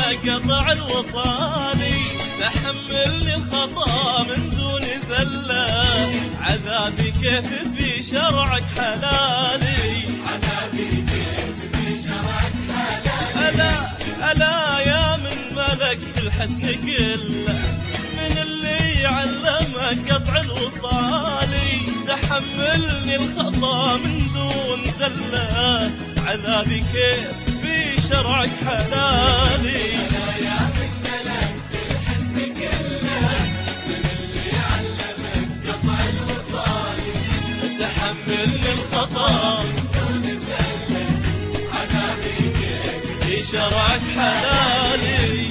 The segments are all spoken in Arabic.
قطع الوصالي، تحملني الخطا من دون زله، عذابي كيف في شرعك حلالي، عذابي كيف في شرعك حلالي. ألا يا من ملكت الحسن كله، من اللي علمك قطع الوصالي، تحملني الخطا من دون زله، عذابي كيف في شرعك حلالي. ألا يا من ملكت الحسن كله، من اللي علمك قطع الوصالي، تحملني الخطا من دون زله، عذابي كيف في شرعك حلالي.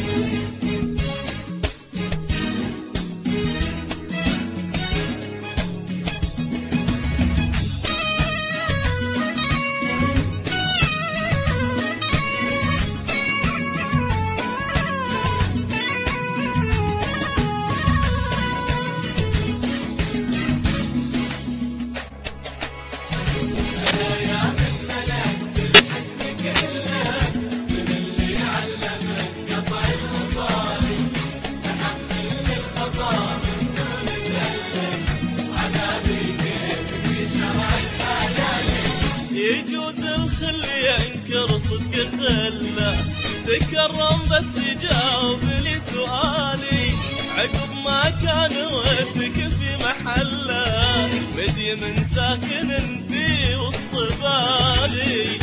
يجوز الخل ينكر صدق خله، تكرم بس يجاوب لي سؤالي، عقب ما كان ودك في محله، مدي من ساكن في وسط بالي،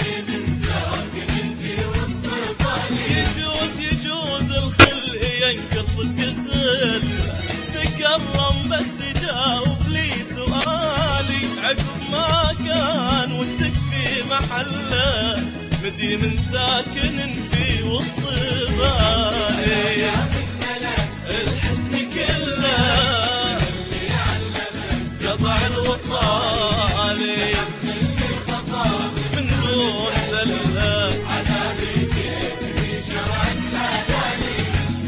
يجوز الخل ينكر صدق خله، تكرم بس يجاوب لي سؤالي، عقب ما كان ودك في محله، مدي من ساكن في وسط بالي، الحسن كله قطع الوصالي، من دون زله، عذابي كيف في شرعك حلالي.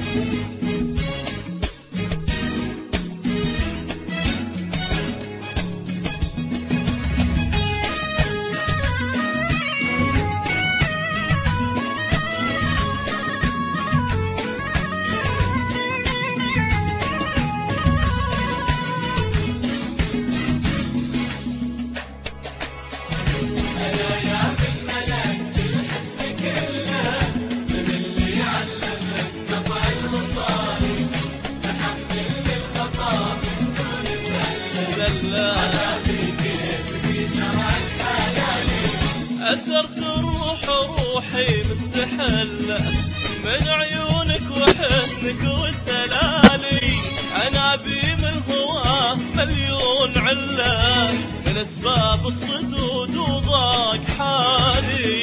أسرت الروح روحي مستحلة من عيونك وحسنك والدلالي، أنا بي من هواه مليون علة، من أسباب الصدود وضاق حالي،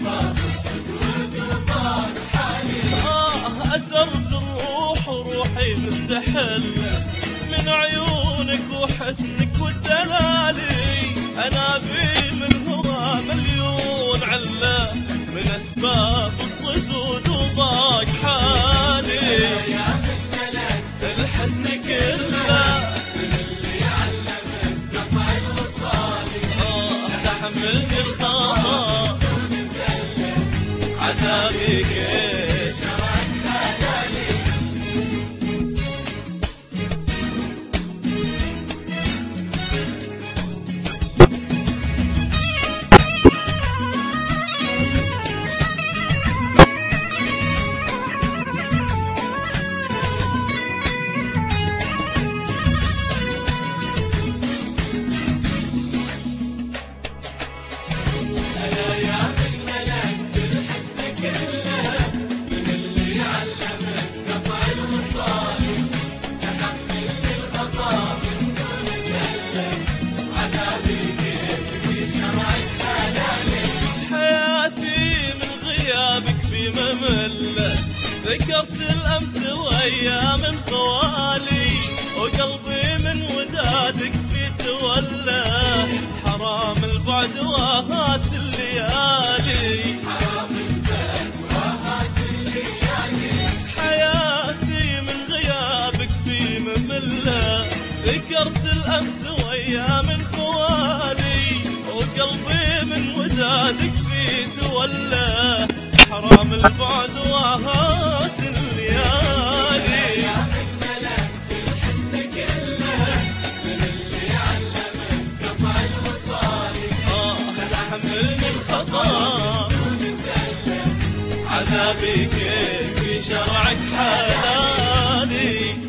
أسرت الروح روحي مستحلة من عيونك وحسنك والدلالي، أنا بي من هواه مليون علة، من أسباب الصدود وضاق حالي، الحسن كله تحملني الخطا، عذابي كيف ذكرت الأمس وأيام خوالي، وقلبي من ودادك في تولى، حرام البعد وهات الليالي، حياتي من غيابك في مملة، ذكرت الأمس وأيام خوالي، وقلبي من ودادك في تولى، حرام البعد وهات انا بكيفي شرعك حلالي.